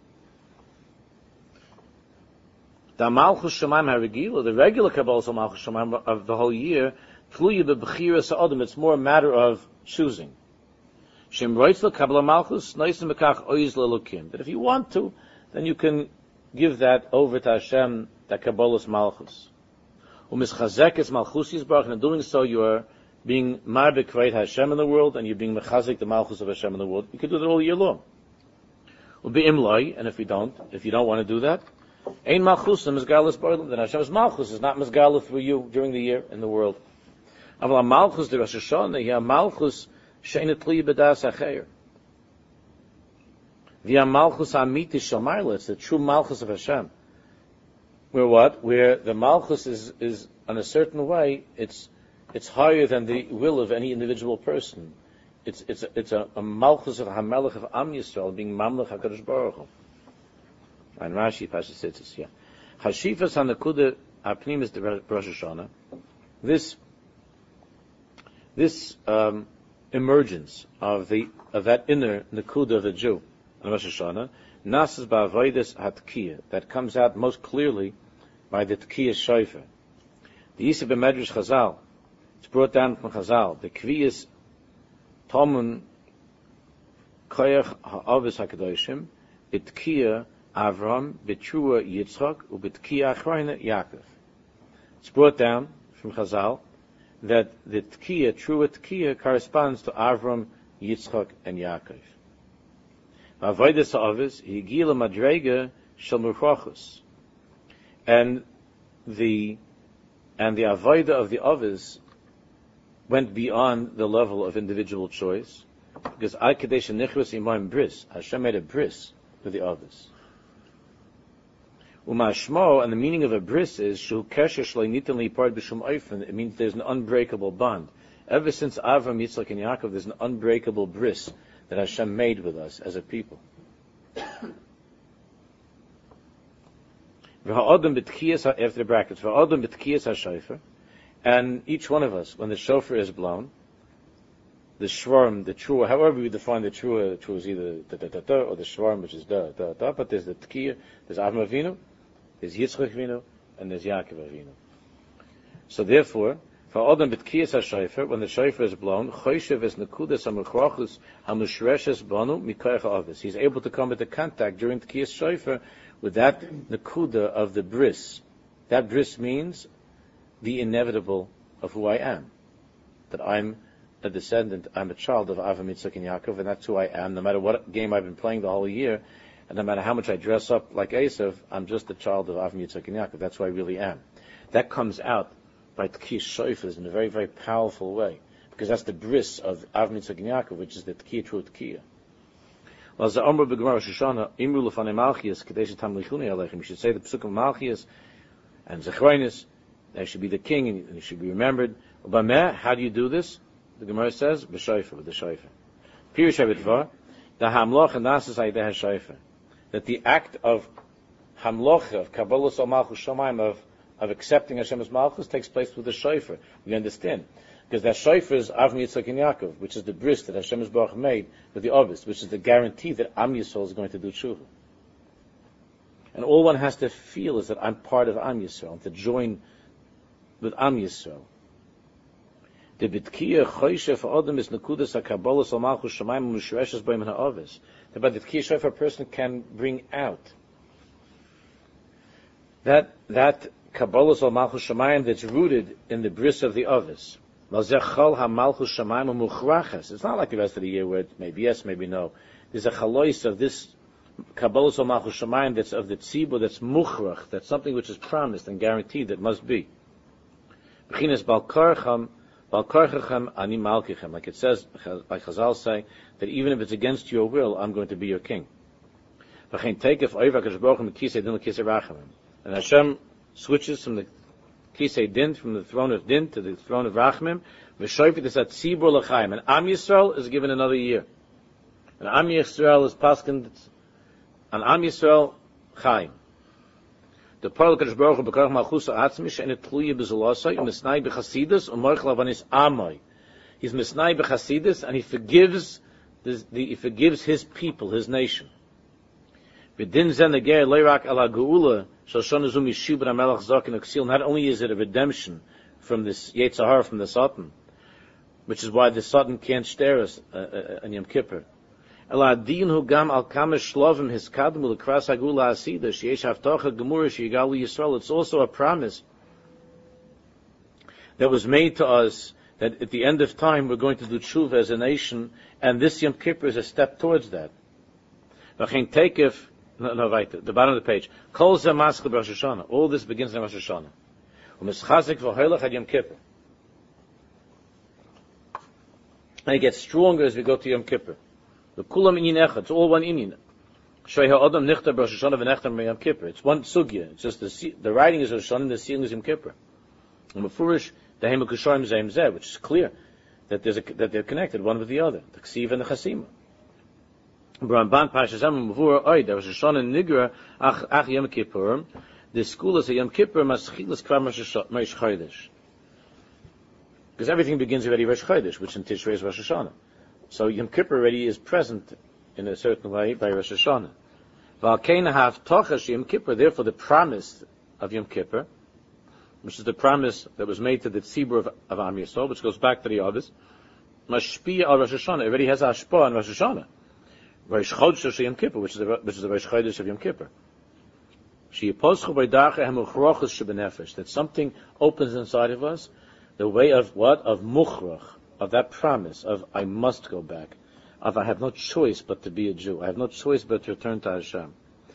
The Malchus Shemayim HaRegila, the regular Kabbalah's Malchus Shemayim of the whole year, Tluya b'Bechira Sa'odim, it's more a matter of choosing. Shem Roitzla Kabbalah Malchus, Noisim Bekach Oiz Lelukim. That if you want to, then you can give that over to Hashem, that Kabbalah's Malchus. U'mischazek es Malchusis Baruch, and in doing so you are being Marbek Kveit Hashem in the world, and you're being Mechazik the Malchus of Hashem in the world. You can do that all year long. U'bi'imloi, and if you don't want to do that, Ein Malchusim Mizgalas Baruch, then Hashem's Malchus is not Mizgalah through you during the year in the world. Aval Malchus de Rosh Hashanah, yeah, Malchus she'ein tluya b'das hacheir. V'ya Malchus amiti shel Marla, it's the true Malchus of Hashem. Where the Malchus is in a certain way, it's higher than the will of any individual person. It's a Malchus of Hamelech of Am Yisrael, being Mamlech HaKadosh Baruch Hu. And Rashi Pasha says this, yeah. Hashifas HaNakuda Apnimis de Rosh Hashanah. This emergence of that inner Nakuda of the Jew on Rosh Hashanah, Nasas Ba'avodas HaTkiyah, that comes out most clearly by the Tkiyah Shofar. The Yisib Medrash Chazal, it's brought down from Chazal, the Kviyas Tomun Koyach HaAvis HaKadoshim, Itkiyah Avram, Betrua Yitzchak, Ubitkiya Achrayna Yaakov. It's brought down from Chazal that the Tkiya, true Tkiya, corresponds to Avram, Yitzchak, and Yaakov. Avodas ha'avis, Higila Madrega Shel Murchachus. And the Avodah of the Avis went beyond the level of individual choice, because Ad Kadesh Nichras Imayim Bris, Hashem made a bris with the Avis. Umashmo, and the meaning of a bris is Shu Kesher Shloi Nitan Li'Pard B'Shum Oifen. It means there's an unbreakable bond. Ever since Avram, Yitzchak, and Yaakov, there's an unbreakable bris that Hashem made with us as a people. After the brackets, and each one of us, when the shofar is blown, the shvarm, the trua, however we define the trua is either da-da-da-da, or the shvarm, which is da-da-da, but there's the tkiyah, there's Avram Avinu, there's Yitzchak Avinu, and there's Yaakov Avinu. So therefore, when the shofar is blown, he's able to come into contact during tkiyas shofar with that nakuda of the bris. That bris means the inevitable of who I am. That I'm a descendant, I'm a child of Avram, Yitzchak, and Yaakov, and that's who I am. No matter what game I've been playing the whole year, and no matter how much I dress up like Esav, I'm just a child of Avram, Yitzchak, and Yaakov. That's who I really am. That comes out by tkiyas shofars in a very, very powerful way, because that's the bris of Avram, Yitzchak, and Yaakov, which is the tkiyah, true tkiyah. You should say the Pesuk of Malchias and Zechronis. They should be the king, and he should be remembered. How do you do this? The Gemara says, b'shofar, with the shofar. Pirush HaBitvar, the hamloch and nasas aydeh shofar. That the act of hamloch, of kabbalas al malchus shamayim, of accepting Hashem's malchus, takes place with the shofar. We understand. Because that shofar is Avram, Yitzchak, and Yaakov, which is the bris that Hashem's Baruch made with the Ovis, which is the guarantee that Am Yisrael is going to do tshuva. And all one has to feel is that I'm part of Am Yisrael, to join with Am Yisrael. The bitkiyah choyshe for Adam is nekudas hakabolos al malchus shamayim u'mishreshes b'im ha'ovis. That by the bitkiyah shofar a person can bring out that kabolos al malchus shamayim that's rooted in the bris of the Ovis. It's not like the rest of the year where it maybe yes, maybe no. There's a chalois of this Kabbalah Malchus Shamayim that's of the tzibur, that's muchrach, that's something which is promised and guaranteed that must be. Like it says, like Chazal say, that even if it's against your will, I'm going to be your king. And Hashem switches from the Kisei Din, from the throne of Din to the throne of Rachmim. V'shoifet is at Tzibur l'chaim. And Am Yisrael is given another year. And Am Yisrael is paskin, and Am Yisrael chaim. The Paral Kadosh Baruch Hu b'karach malchusa atzmish and it tluye b'zulosai u'misnai b'chasidus u'morich lavanis amoi. He's misnai b'chasidus and he forgives his people, his nation. V'din zen neger leirak ala geula. Not only is it a redemption from this Yetzirah, from the Satan, which is why the Satan can't stare us in Yom Kippur. It's also a promise that was made to us that at the end of time we're going to do tshuva as a nation, and this Yom Kippur is a step towards that. No, right. The bottom of the page. Kol zeh maschil b'Rosh Hashanah. All this begins in Rosh Hashanah. U'mischazik v'hoylech ad Yom Kippur. And it gets stronger as we go to Yom Kippur. The kulam inyin echad. It's all one inyin. Shei ha'adam nichta b'Rosh Hashanah v'nechta b'Yom Kippur. It's one sugya. It's just the writing is Rosh Hashanah and the sealing is Yom Kippur. U'mefurish dehema kusharim zeim zeh, which is clear that they're connected one with the other. The ksiv and the chasima. Ramban Parshas Mavur Oid. There was a Shana Nigra Ach Yom Kippur. The school is a Yom Kippur Maschilas Kvar Rosh Chodesh. Because everything begins already Rosh Chodesh, which in Tishrei is Rosh Hashanah. So Yom Kippur already is present in a certain way by Rosh Hashanah. V'alkein hav tochash Yom Kippur. Therefore, the promise of Yom Kippur, which is the promise that was made to the tzibur of Am Yisrael, which goes back to the others, Mashpia al Rosh Hashanah. It already has Ashpa on Rosh Hashanah. Rosh Chodesh of Yom Kippur, which is the Rosh Chodesh of Yom Kippur. That something opens inside of us, the way of what? Of mukhrach, of that promise, of I must go back, of I have no choice but to be a Jew, I have no choice but to return to Hashem.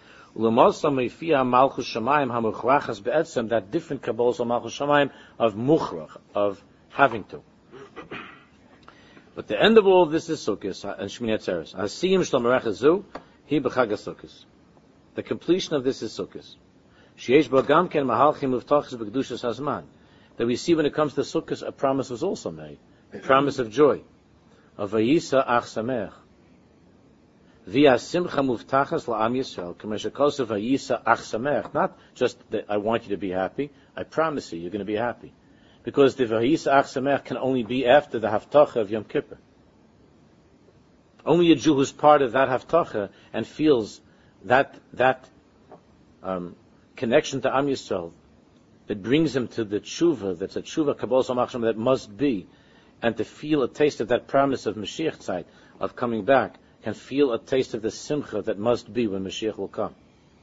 That different Kabbalah of Malchus Shamayim, of mukhrach, of having to. But the end of all of this is Sukkot and Shmini Atzeres. Hasiyim Shlom Rechazu, he b'Chag HaSukkos. The completion of this is Sukkot. Sheyesh bo gam ken mahalchim uvtachos b'kedushas hazman. That we see when it comes to Sukkot, a promise was also made the promise of joy, of Vayisa Ach Sameach. Via Simcha Muftachas La'am Yisrael, Kameshakos Vayisa Ach Sameach. Not just that I want you to be happy, I promise you're going to be happy. Because the Vayisa Ach Sameach can only be after the Haftacha of Yom Kippur. Only a Jew who's part of that Haftacha and feels that connection to Am Yisrael that brings him to the tshuva, that's a tshuva kabbalah samachsham that must be, and to feel a taste of that promise of Mashiach Tzeit, of coming back, can feel a taste of the simcha that must be when Mashiach will come.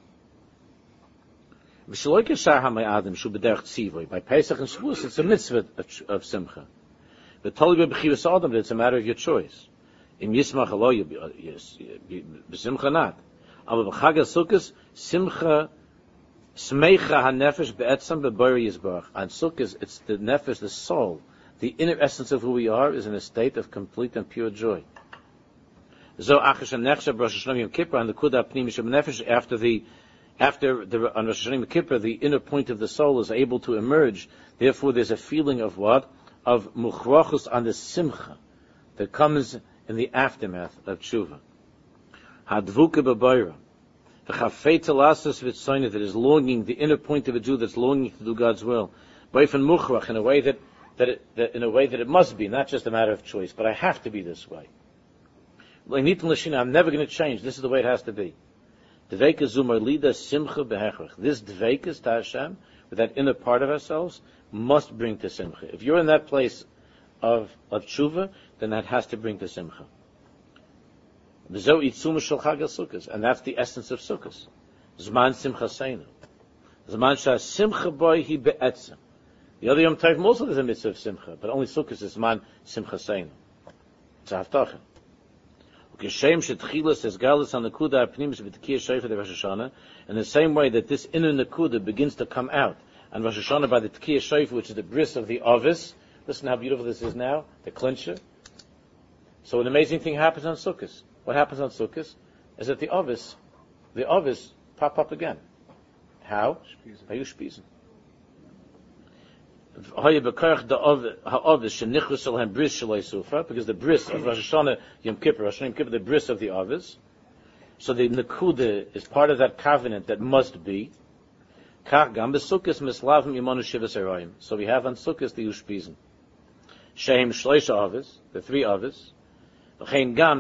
By Pesach and Shavuos, it's a mitzvah of simcha. But it's a matter of your choice. Im yismach alo b'simcha not. Aber b'chag HaSukkos, simcha smecha hanefesh be'etzam be'bori yizbarach. On Sukkos, it's the nefesh, the soul, the inner essence of who we are is in a state of complete and pure joy. Zo achash hanechsha b'Rosh Hashanah Yom Kippur, and the kudah pnimi shem nefesh, after on Rosh Hashanah Yom Kippur, the inner point of the soul is able to emerge. Therefore, there's a feeling of what? Of muchrachus on the simcha that comes in the aftermath of tshuva. Hadvuka b'bayra. The chafei telasas v'tzoyna, that is longing, the inner point of a Jew that's longing to do God's will. B'ayfen muchrach, in a way that it must be, not just a matter of choice, but I have to be this way. I'm never going to change. This is the way it has to be. Dveika zumar lida simcha behechrach. This dveikas to Hashem, with that inner part of ourselves, must bring to simcha. If you're in that place of tshuva, then that has to bring to simcha. And that's the essence of Sukkos. Zman simcha seinu. Zman shah simcha boy hi be'etzem. The other Yom Tovim also there's a mitzvah of simcha, but only Sukkos is Zman simcha seinu. It's a haftacha. Ukeshem shetchilas es galus on the kuda apnimis b'tekiyah shayfa de Rosh Hashanah, in the same way that this inner nekuda begins to come out on Rosh Hashanah by the tekiyah shayfa, which is the bris of the ovis. Listen how beautiful this is now, the clincher. So an amazing thing happens on Sukkos. What happens on Sukkos is that the ovis pop up again. How? By Ushpizen. Because the bris of Rosh Hashanah Yom Kippur, the bris of the ovis. So the nekuda is part of that covenant that must be. So we have on Sukkos the Ushpizen. Shehem Shleisha Ovis, the three Ovis. And the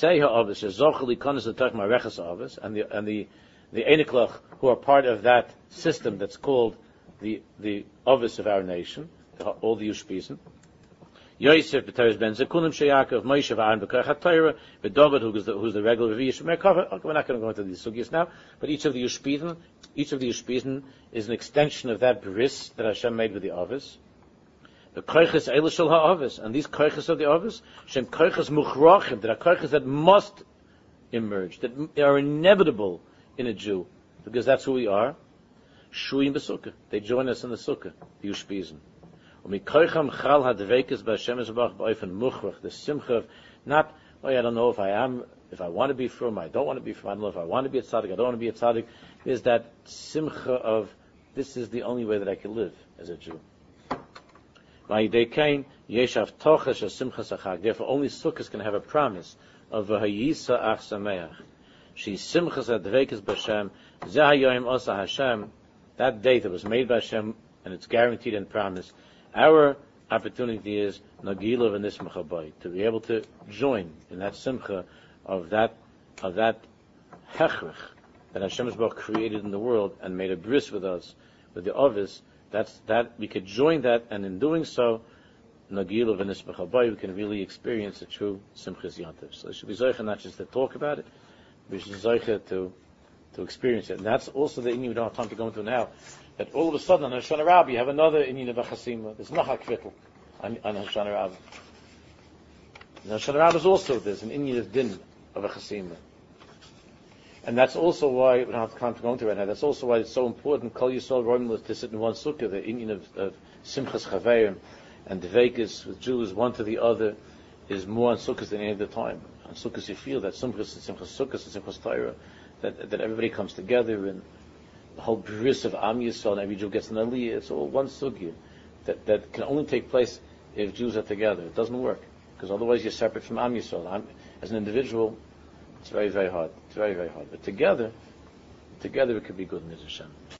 Einiklach, who are part of that system that's called the Ovis of our nation, all the Ushpizen. Yosef B'Teres Ben Zekunim Sheyakov, Moshe V'Aaron B'Koach HaTorah, B'David, who's the regular Revi'ah Merkava. Okay, we're not going to go into these sugyas now, but each of the Ushpizen is an extension of that bris that Hashem made with the Ovis. The koiches eila shel ha'ovis, and these koiches of the ovis, shem koiches muchrachim, that are koiches that must emerge, that are inevitable in a Jew, because that's who we are. Shuyim b'sukkah, they join us in the sukkah, the Ushpizen. Umi koicham chal hadveikes b'Hashem Yisbarach b'ofen muchrach, the simcha of not, I don't know if I want to be from, I don't want to be from, I don't know if I want to be a tzaddik, I don't want to be a tzaddik. There's that simcha of, this is the only way that I can live as a Jew. Therefore, only Sukkos can have a promise of V'hayisa Ach Sameach. She's simchas adveikes b'Hashem. Zeh osa Hashem. That day that was made by Hashem, and it's guaranteed and promised. Our opportunity is Nagila v'nismcha boy, to be able to join in that simcha of that hechrich that Hashem has created in the world and made a bris with us, with the ovis. That we could join that, and in doing so, Nagila v'nismcha boy, we can really experience a true simchas yantiv. So it should be zoicha not just to talk about it, we should zoicha to experience it. And that's also the inyan we don't have time to go into now. That all of a sudden on Hoshana Rabbah you have another inyan of a chasima. There's nachak kvittel on Hoshana Rabbah. And Hoshana Rabbah is also there's an inyan of din of a chasima. And that's also why, we don't have time to go into it right now, that's also why it's so important, Kol Yisrael Roimel, to sit in one sukkah, the inyan of Simchas Chaverim, and the Vekas with Jews, one to the other, is more on sukkahs than any other time. On sukkahs you feel that Simchas Sukkahs and Simchas Torah, that everybody comes together, and the whole bris of Am Yisrael, and every Jew gets an aliyah, it's all one sukkah, that can only take place if Jews are together. It doesn't work, because otherwise you're separate from Am Yisrael. As an individual, it's very, very hard. It's very, very hard. But together it could be good, Miz Hashem.